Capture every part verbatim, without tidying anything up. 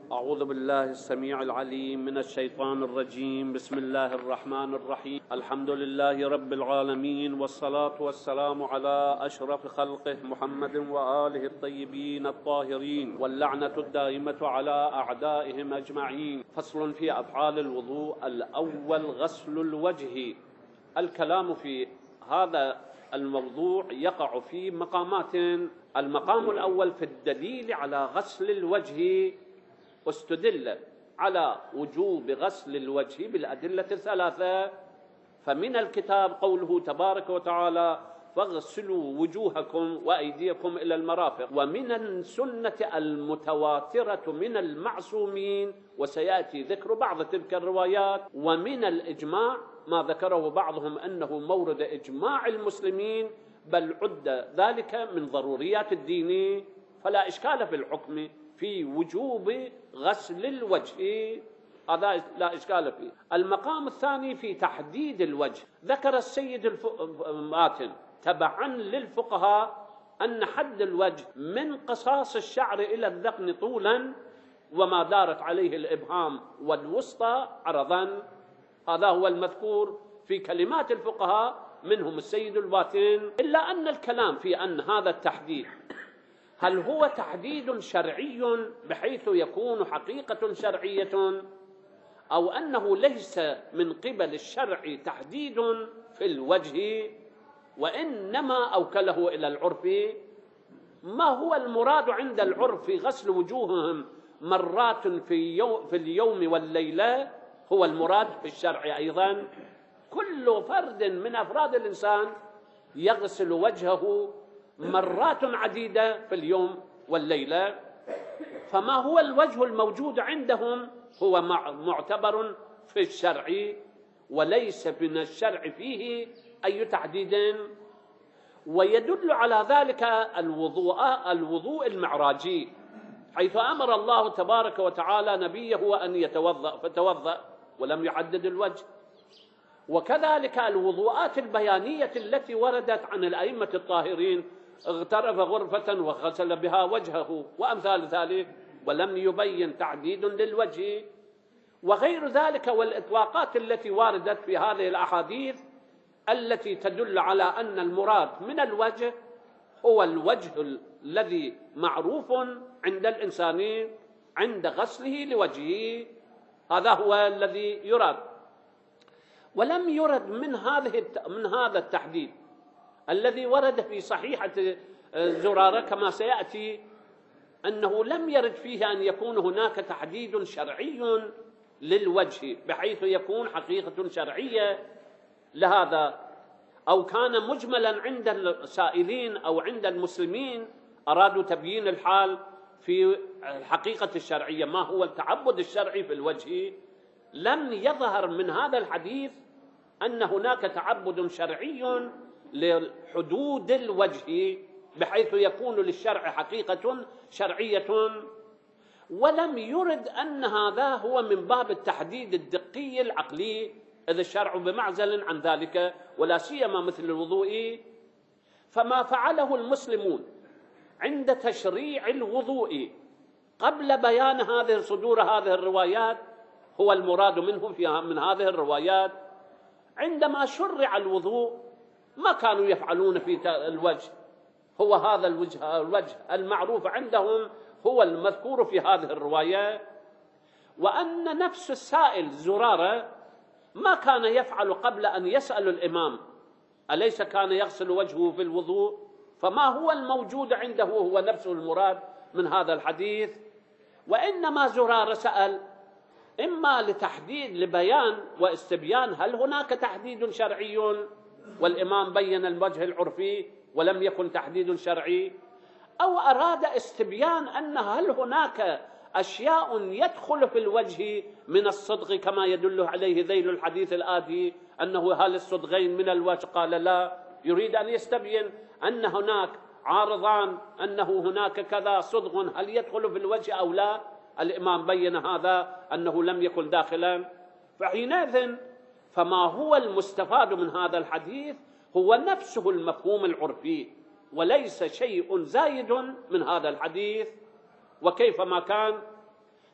أعوذ بالله السميع العليم من الشيطان الرجيم. بسم الله الرحمن الرحيم. الحمد لله رب العالمين، والصلاة والسلام على أشرف خلقه محمد وآله الطيبين الطاهرين، واللعنة الدائمة على أعدائهم أجمعين. فصل في أفعال الوضوء. الأول غسل الوجه. الكلام في هذا الموضوع يقع في مقامات. المقام الأول في الدليل على غسل الوجه، واستدل على وجوب غسل الوجه بالأدلة الثلاثة. فمن الكتاب قوله تبارك وتعالى: فاغسلوا وجوهكم وأيديكم إلى المرافق. ومن السنة المتواترة من المعصومين، وسيأتي ذكر بعض تلك الروايات. ومن الإجماع ما ذكره بعضهم أنه مورد إجماع المسلمين، بل عد ذلك من ضروريات الدين، فلا إشكال في الحكم في وجوب غسل الوجه، هذا لا إشكال فيه. المقام الثاني في تحديد الوجه. ذكر السيد الماتن تبعا للفقهاء أن حد الوجه من قصاص الشعر إلى الذقن طولا، وما دارت عليه الإبهام والوسطى عرضا. هذا هو المذكور في كلمات الفقهاء، منهم السيد الباتين. إلا أن الكلام في أن هذا التحديد هل هو تحديد شرعي بحيث يكون حقيقة شرعية، أو أنه ليس من قبل الشرع تحديد في الوجه وإنما أوكله إلى العرف. ما هو المراد عند العرف؟ غسل وجوههم مرات في, يوم في اليوم والليلة هو المراد في الشرع أيضا. كل فرد من أفراد الإنسان يغسل وجهه مرات عديدة في اليوم والليلة. فما هو الوجه الموجود عندهم هو معتبر في الشرع، وليس من الشرع فيه أي تحديد. ويدل على ذلك الوضوء الوضوء المعراجي، حيث أمر الله تبارك وتعالى نبيه أن يتوضأ فتوضأ ولم يحدد الوجه. وكذلك الوضوءات البيانية التي وردت عن الأئمة الطاهرين: اغترف غرفة وغسل بها وجهه وأمثال ذلك، ولم يبين تعديد للوجه. وغير ذلك والإطلاقات التي واردت في هذه الأحاديث التي تدل على أن المراد من الوجه هو الوجه الذي معروف عند الإنسان عند غسله لوجهه، هذا هو الذي يراد. ولم يرد من هذه من هذا التحديد الذي ورد في صحيحة زرارة كما سيأتي، أنه لم يرد فيه أن يكون هناك تحديد شرعي للوجه بحيث يكون حقيقة شرعية لهذا، أو كان مجملا عند السائلين أو عند المسلمين أرادوا تبيين الحال في الحقيقة الشرعية، ما هو التعبد الشرعي في الوجه. لم يظهر من هذا الحديث أن هناك تعبد شرعي لحدود الوجه بحيث يكون للشرع حقيقة شرعية. ولم يرد أن هذا هو من باب التحديد الدقي العقلي، إذ الشرع بمعزل عن ذلك، ولا سيما مثل الوضوء. فما فعله المسلمون عند تشريع الوضوء قبل بيان هذه صدور هذه الروايات هو المراد منه في من هذه الروايات. عندما شرع الوضوء ما كانوا يفعلون في الوجه، هو هذا الوجه الوجه المعروف عندهم هو المذكور في هذه الرواية. وأن نفس السائل زرارة ما كان يفعل قبل أن يسأل الإمام أليس كان يغسل وجهه في الوضوء، فما هو الموجود عنده هو نفسه المراد من هذا الحديث. وإنما زرارة سأل إما لتحديد لبيان واستبيان هل هناك تحديد شرعي، والإمام بين الوجه العرفي ولم يكن تحديد شرعي، أو أراد استبيان أن هل هناك أشياء يدخل في الوجه من الصدغ كما يدل عليه ذيل الحديث الآتي، أنه هل الصدغين من الوجه؟ قال لا. يريد أن يستبين أن هناك عارضان، أنه هناك كذا صدغ هل يدخل في الوجه أو لا. الإمام بين هذا أنه لم يكن داخلا. فحينئذ فما هو المستفاد من هذا الحديث هو نفسه المفهوم العرفي، وليس شيء زايد من هذا الحديث. وكيف ما كان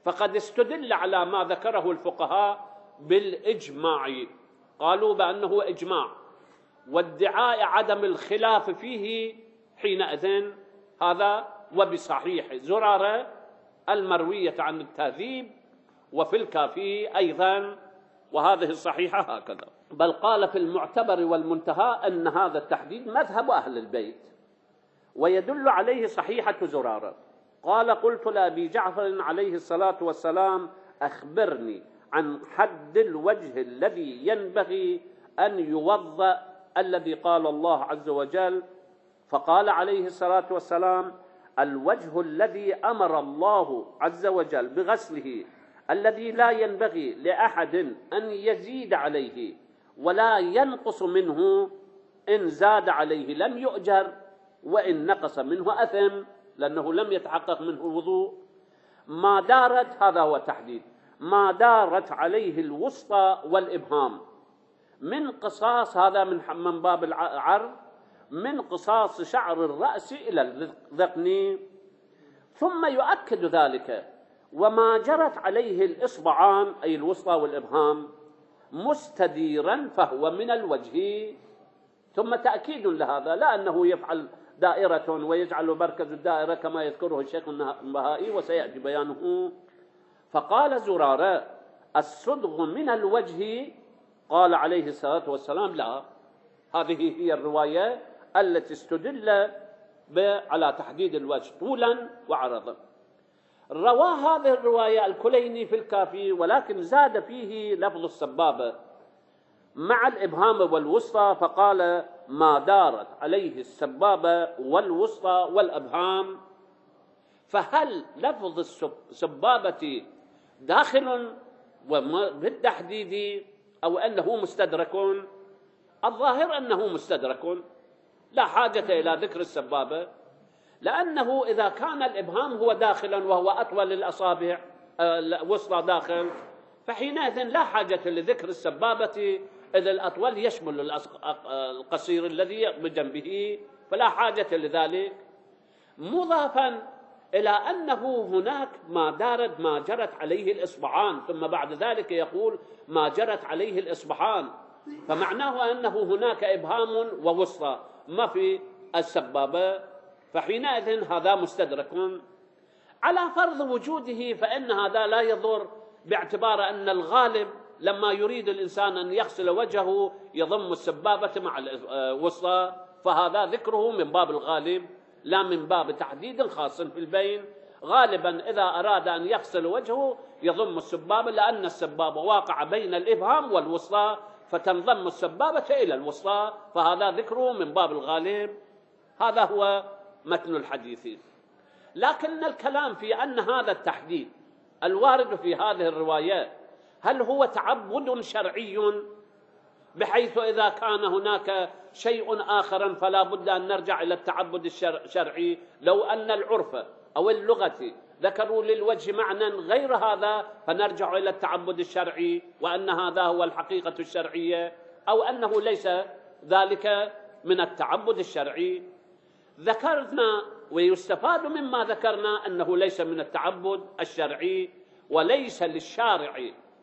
فقد استدل على ما ذكره الفقهاء بالإجماع، قالوا بأنه إجماع، وادعاء عدم الخلاف فيه حينئذ هذا وبصحيح زرارة المروية عن التهذيب وفي الكافي أيضا، وهذه الصحيحة هكذا. بل قال في المعتبر والمنتهى أن هذا التحديد مذهب أهل البيت، ويدل عليه صحيحة زرارة. قال: قلت لأبي جعفر عليه الصلاة والسلام: أخبرني عن حد الوجه الذي ينبغي أن يوضأ الذي قال الله عز وجل. فقال عليه الصلاة والسلام: الوجه الذي أمر الله عز وجل بغسله، الذي لا ينبغي لأحد أن يزيد عليه ولا ينقص منه، إن زاد عليه لم يؤجر، وإن نقص منه أثم، لأنه لم يتحقق منه الوضوء. ما دارت، هذا هو التحديد، ما دارت عليه الوسطى والإبهام من قصاص، هذا من من باب العرض، من قصاص شعر الرأس إلى الذقن. ثم يؤكد ذلك: وما جرت عليه الإصبعان، أي الوسطى والإبهام، مستديرا فهو من الوجه. ثم تأكيد لهذا، لا أنه يفعل دائرة ويجعل مركز الدائرة كما يذكره الشيخ النبهائي وسيأتي بيانه. فقال زرارة: الصدغ من الوجه. قال عليه الصلاة والسلام: لا، هذه هي الرواية التي استدل على تحديد الوجه طولا وعرضا. روى هذه الرواية الكليني في الكافي، ولكن زاد فيه لفظ السبابة مع الإبهام والوسطى، فقال: ما دارت عليه السبابة والوسطى والأبهام. فهل لفظ السبابة داخل بالتحديد أو أنه مستدرك؟ الظاهر أنه مستدرك، لا حاجة إلى ذكر السبابة، لأنه إذا كان الإبهام هو داخلا وهو أطول الأصابع، الوسطى داخل، فحينئذ لا حاجة لذكر السبابة، إذ الأطول يشمل القصير الذي بجنبه، فلا حاجة لذلك. مضافا إلى أنه هناك ما دارت ما جرت عليه الإصبعان، ثم بعد ذلك يقول ما جرت عليه الإصبعان، فمعناه أنه هناك إبهام ووسطى، ما في السبابة، فحينئذ هذا مستدرك. على فرض وجوده فإن هذا لا يضر، باعتبار أن الغالب لما يريد الإنسان أن يغسل وجهه يضم السبابة مع الوسطى، فهذا ذكره من باب الغالب لا من باب تحديد خاص في البين. غالبا إذا أراد أن يغسل وجهه يضم السبابة، لأن السبابة واقعة بين الإبهام والوسطى، فتنضم السبابة إلى الوسطى، فهذا ذكره من باب الغالب. هذا هو متن الحديث. لكن الكلام في أن هذا التحديد الوارد في هذه الروايات هل هو تعبد شرعي، بحيث إذا كان هناك شيء آخر فلا بد أن نرجع إلى التعبد الشرعي، لو أن العرف أو اللغة ذكروا للوجه معنى غير هذا فنرجع إلى التعبد الشرعي وأن هذا هو الحقيقة الشرعية، أو أنه ليس ذلك من التعبد الشرعي. ذكرنا ويستفاد مما ذكرنا أنه ليس من التعبد الشرعي، وليس للشارع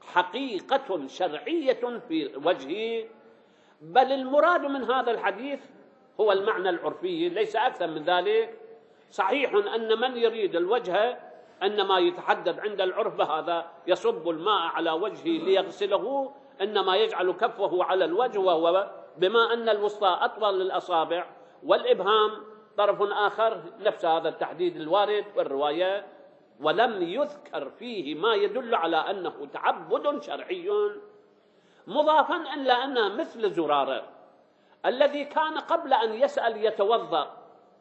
حقيقة شرعية في وجهه، بل المراد من هذا الحديث هو المعنى العرفي، ليس أكثر من ذلك. صحيح أن من يريد الوجه إنما يتحدد عند العرف بهذا، يصب الماء على وجهه ليغسله، إنما يجعل كفه على الوجه، وهو بما أن الوسطى أطول للأصابع والإبهام طرف آخر، نفس هذا التحديد الوارد والرواية، ولم يذكر فيه ما يدل على أنه تعبد شرعي. مضافا إلى أن مثل زرارة الذي كان قبل أن يسأل يتوضأ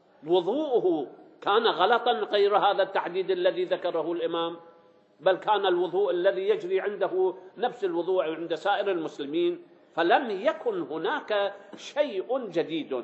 وضوءه كان غلطا غير هذا التحديد الذي ذكره الإمام، بل كان الوضوء الذي يجري عنده نفس الوضوء عند سائر المسلمين، فلم يكن هناك شيء جديد.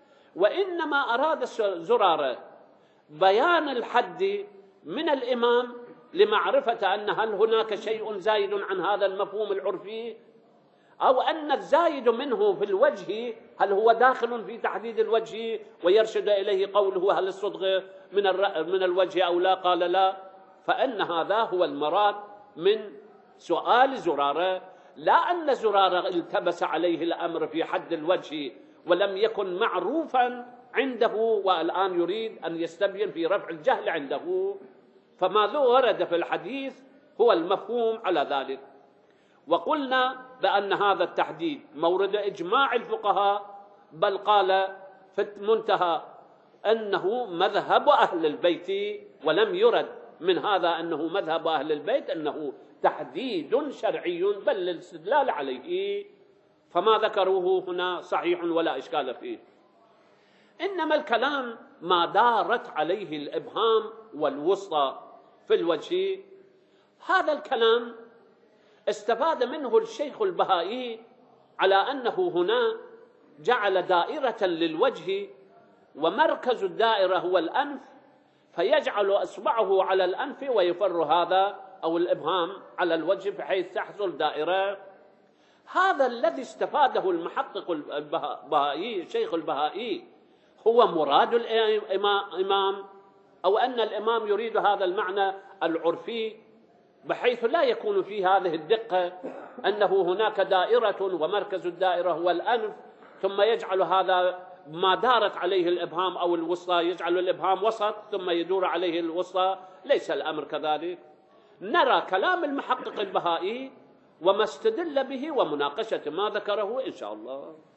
وإنما أراد زرارة بيان الحد من الإمام لمعرفة أن هل هناك شيء زايد عن هذا المفهوم العرفي، أو أن الزايد منه في الوجه هل هو داخل في تحديد الوجه ويرشد إليه قوله هل الصدغ من من الوجه أو لا، قال لا، فإن هذا هو المراد من سؤال زرارة، لا أن زرارة التبس عليه الأمر في حد الوجه ولم يكن معروفا عنده والآن يريد أن يستبين في رفع الجهل عنده. فما ورد في الحديث هو المفهوم على ذلك. وقلنا بأن هذا التحديد مورد إجماع الفقهاء، بل قال في المنتهى أنه مذهب أهل البيت، ولم يرد من هذا أنه مذهب أهل البيت أنه تحديد شرعي بل الاستدلال عليه. فما ذكروه هنا صحيح ولا إشكال فيه، إنما الكلام ما دارت عليه الإبهام والوسطى في الوجه. هذا الكلام استفاد منه الشيخ البهائي على أنه هنا جعل دائرة للوجه ومركز الدائرة هو الأنف، فيجعل أصبعه على الأنف ويفر هذا أو الإبهام على الوجه بحيث تحصل دائرة. هذا الذي استفاده المحقق البهائي الشيخ البهائي هو مراد الإمام، أو أن الإمام يريد هذا المعنى العرفي بحيث لا يكون فيه هذه الدقة أنه هناك دائرة ومركز الدائرة هو الأنف، ثم يجعل هذا ما دارت عليه الإبهام أو الوسطى يجعل الإبهام وسط ثم يدور عليه الوسطى. ليس الأمر كذلك. نرى كلام المحقق البهائي وما استدل به ومناقشة ما ذكره إن شاء الله.